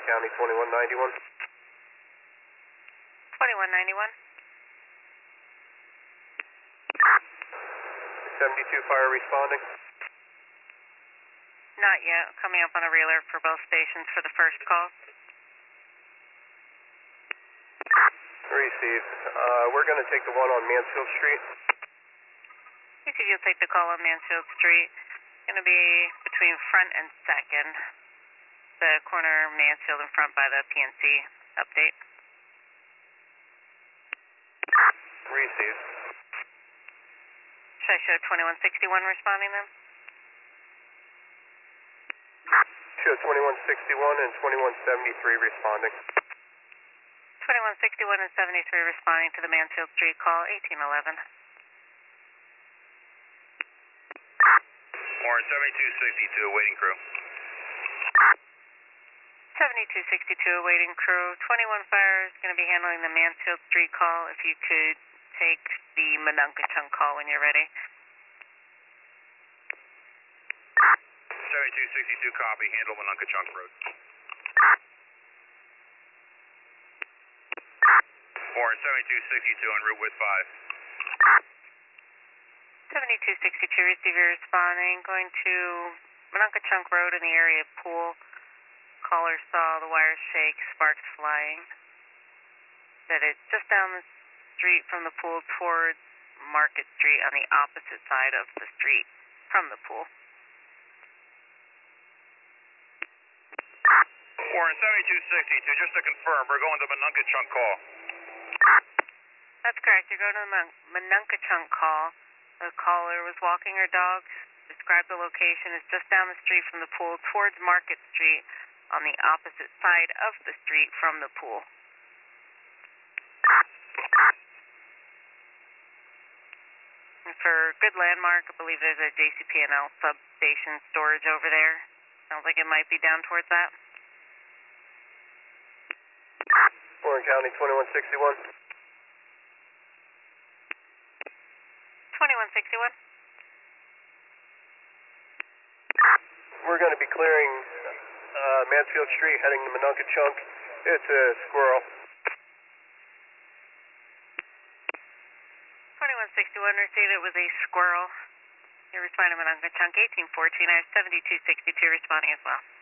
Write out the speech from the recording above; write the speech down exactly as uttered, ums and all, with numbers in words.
County, twenty-one ninety-one. twenty-one ninety-one. seventy-two fire responding. Not yet. Coming up on a reeler for both stations for the first call. Received. Uh, we're going to take the one on Mansfield Street. You could you'll take the call on Mansfield Street. Going to be between front and second. The corner of Mansfield and front by the P N C update. Received. Should I show twenty-one sixty-one responding then? Show twenty-one sixty-one and twenty-one seventy-three responding. twenty-one sixty-one and seventy-three responding to the Mansfield Street call, eighteen eleven. Warren, seventy-two sixty-two, waiting crew. seventy-two sixty-two, awaiting crew. twenty-one Fire is going to be handling the Mansfield Street call. If you could take the Menunkachunk call when you're ready. seventy-two sixty-two, copy. Handle Menunkachunk Road. Warren, seventy-two sixty-two en route with five. seventy-two sixty-two, receiver responding. Going to Menunkachunk Road in the area of Pool. Caller saw the wires shake, sparks flying. Said it's just down the street from the pool towards Market Street on the opposite side of the street from the pool. Warren, seventy-two sixty-two, just to confirm, we're going to Menunkachunk call. That's correct. You're going to the Menunkachunk call. The caller was walking her dog. Described the location. It's just down the street from the pool towards Market Street on the opposite side of the street from the pool. And for good landmark, I believe there's a J C P N L substation storage over there. Sounds like it might be down towards that. Warren County, twenty-one sixty-one. twenty-one sixty-one. We're going to be clearing uh, Mansfield Street, heading to Menunkachunk. It's a squirrel. twenty-one sixty-one, received. It was a squirrel. You're responding to Menunkachunk, eighteen fourteen. I have seventy-two sixty-two responding as well.